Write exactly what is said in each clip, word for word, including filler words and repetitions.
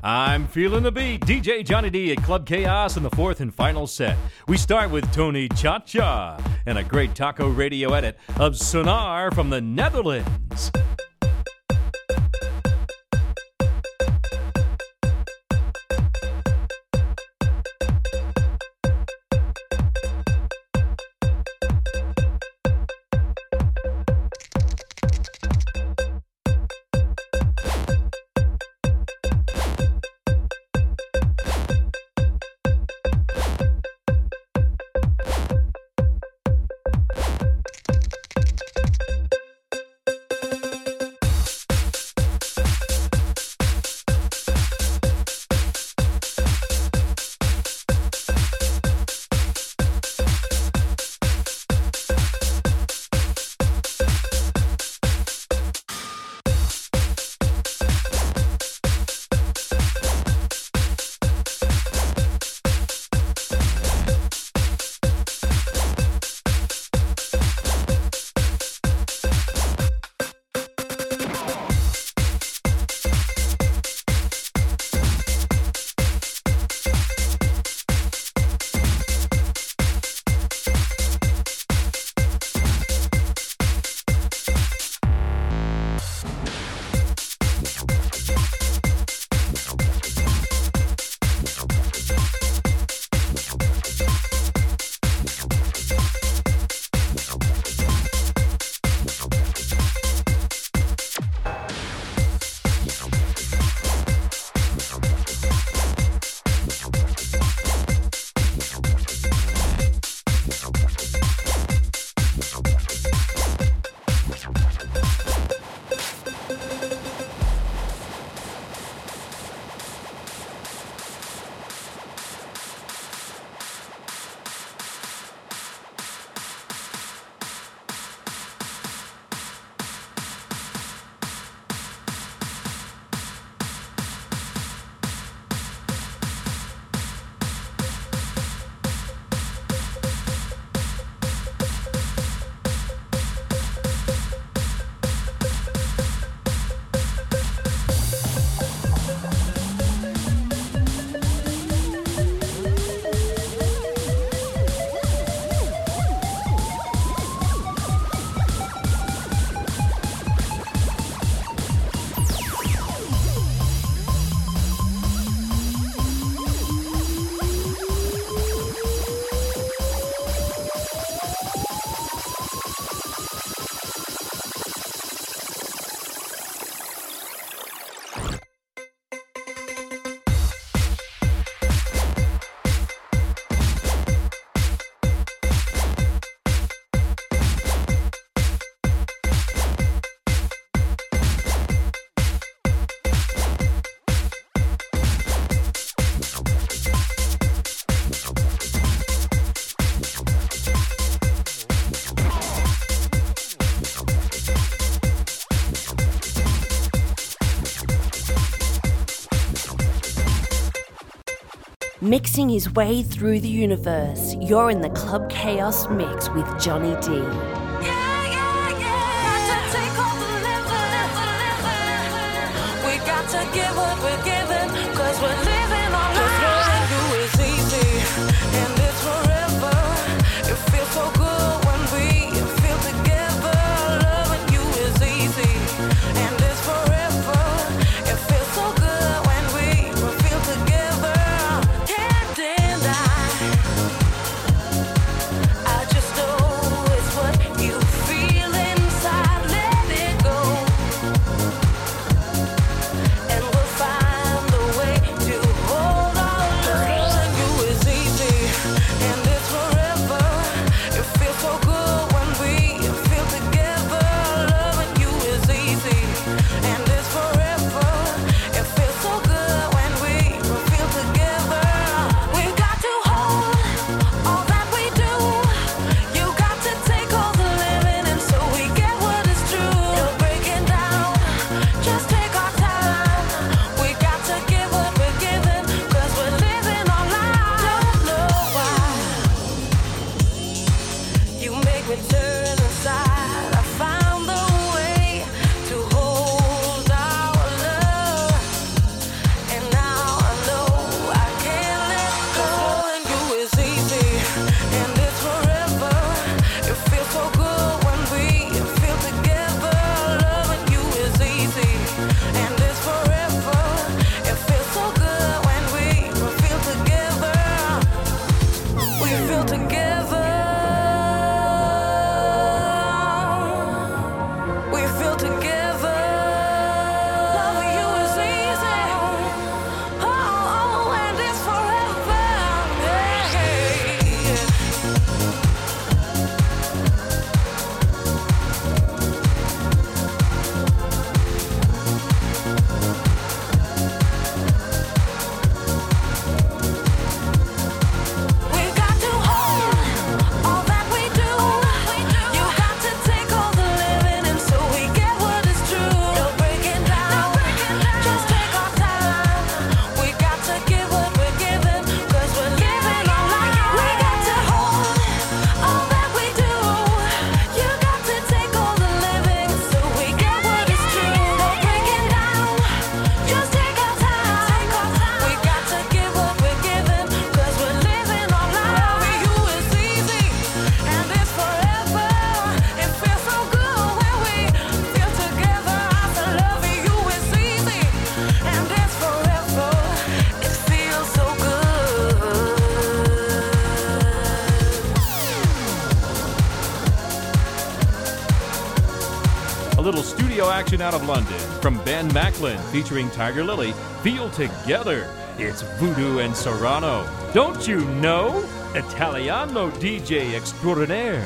I'm feeling the beat. D J Johnny D at Club Chaos in the fourth and final set. We start with Tony Cha-Cha and a great taco radio edit of Sonar from the Netherlands. Mixing his way through the universe, you're in the Club Chaos Mix with Johnny D. Give what we're giving, cause we're living our lives. Cause loving you is easy, and it's forever. It feels so good when we feel together. Loving you is easy, and it's forever. It feels so good when we feel together. Can't deny, I just know it's what you feel inside. Let it go. And we'll find a way to A little studio action out of London from Ben Macklin featuring Tiger Lily. Feel Together. It's Voodoo and Serrano. Don't you know? Italiano D J extraordinaire.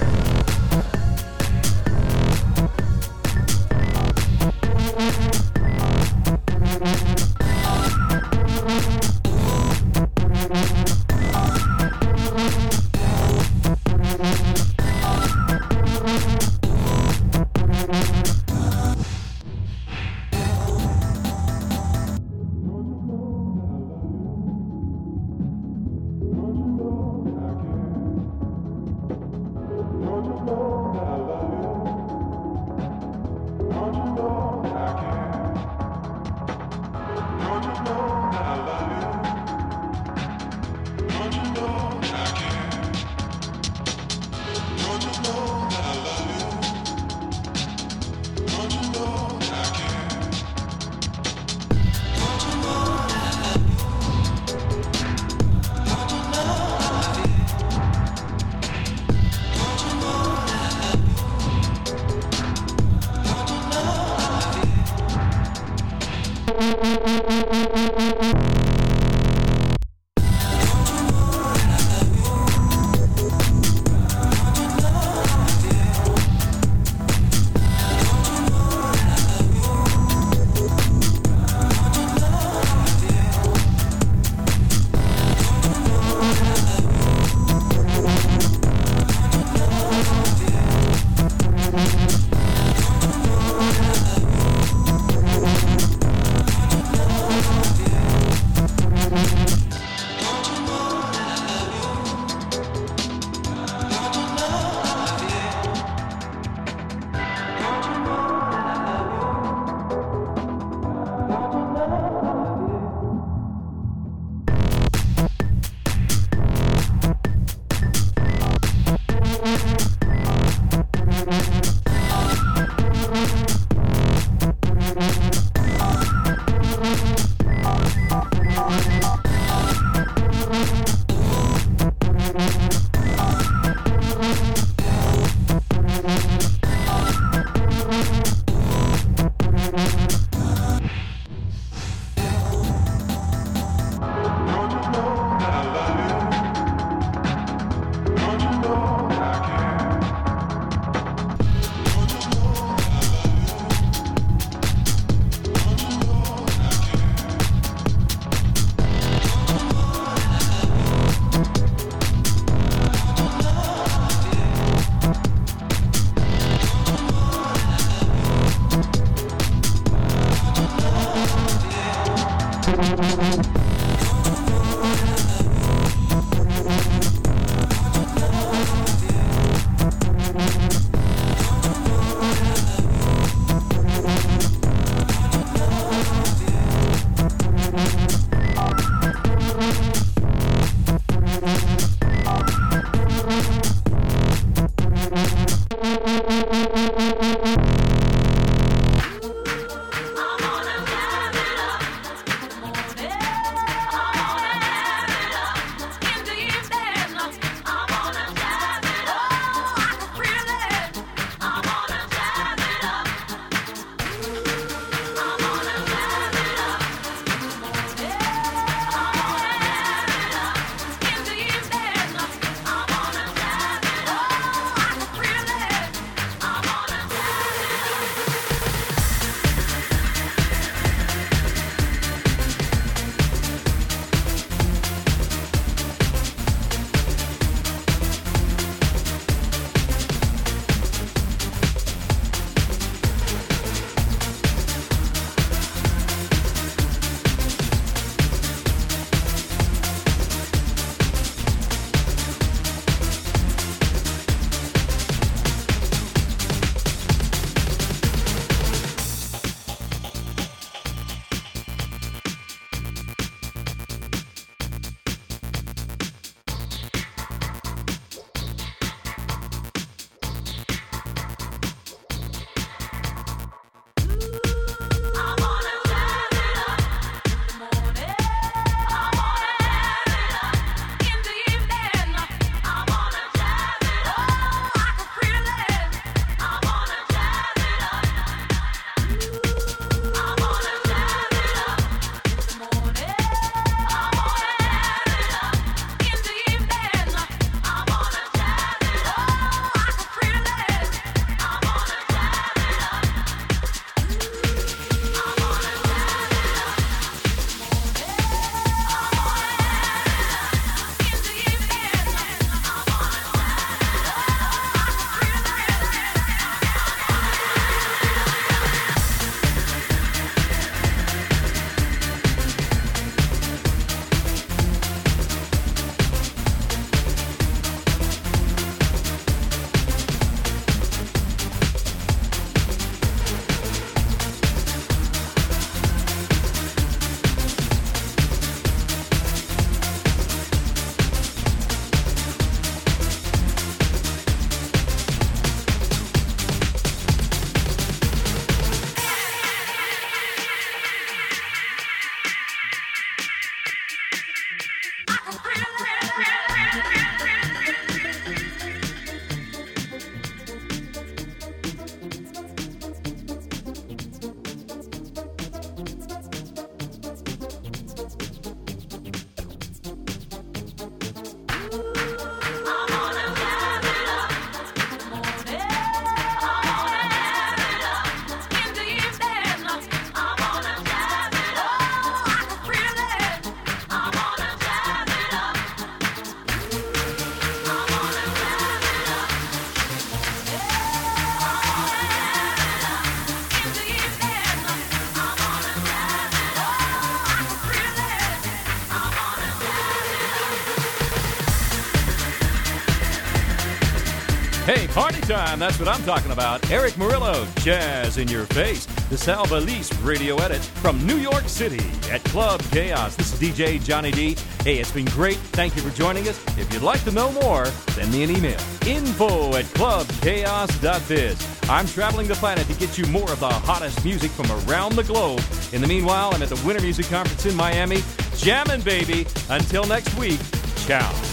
Hey, party time, that's what I'm talking about. Eric Murillo, Jazz in Your Face. The Sal Valise radio edit from New York City at Club Chaos. This is D J Johnny D. Hey, it's been great. Thank you for joining us. If you'd like to know more, send me an email. Info at club chaos dot biz. I'm traveling the planet to get you more of the hottest music from around the globe. In the meanwhile, I'm at the Winter Music Conference in Miami. Jammin', baby. Until next week, ciao.